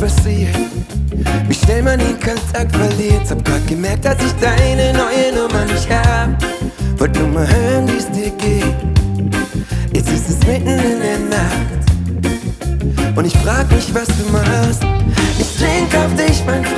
passiert, wie schnell man den Kontakt verliert. Hab grad gemerkt, dass ich deine neue Nummer nicht hab. Wollt nur mal hören, wie's dir geht. Jetzt ist es mitten in der Nacht und ich frag mich, was du machst. Ich trink auf dich, mein